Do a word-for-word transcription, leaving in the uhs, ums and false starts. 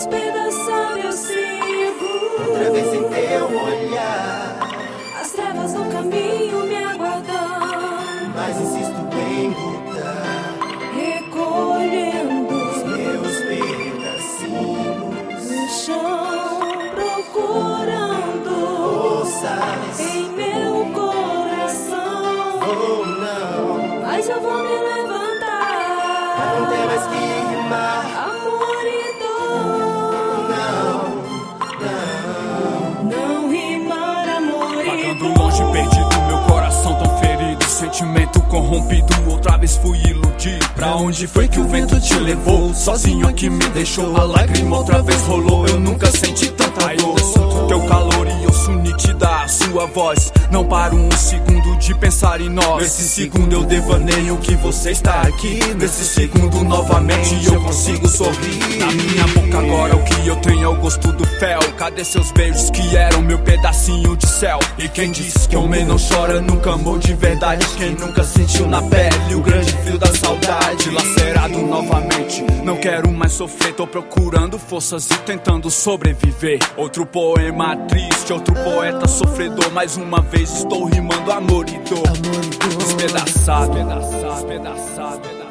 despedaçado eu sigo. Outra vez em teu olhar, As trevas no caminho me aguardam, mas insisto em lutar. recolhendo Os meus pedacinhos no chão, procurando forças em meu coração. ou não. Mas eu vou me levantar. Não tem mais que rimar. Amor e dor, Não, não rimar amor e Vagando dor. longe, perdido, meu coração tão ferido, sentimento corrompido, outra vez fui iludido. Pra onde foi que o vento te levou? Sozinho aqui me deixou, a lágrima outra vez rolou. Eu nunca senti tanta dor. Eu sinto teu calor e eu sou nítida a sua voz. Não paro um segundo de pensar em nós. Nesse segundo eu devaneio que você está aqui. Nesse segundo novamente eu consigo sorrir. Na minha boca agora o que eu tenho é o gosto do fel. Cadê seus beijos que eram meu pedacinho de céu? E quem disse que homem não chora nunca amou de verdade? Quem nunca sentiu na pele o grande frio da saudade? Lacerado novamente, não quero mais sofrer. Tô procurando forças e tentando sobreviver. Outro poema triste, outro poeta sofredor. Mais uma vez estou rimando amor e dor. Despedaçado, despedaçado, despedaçado.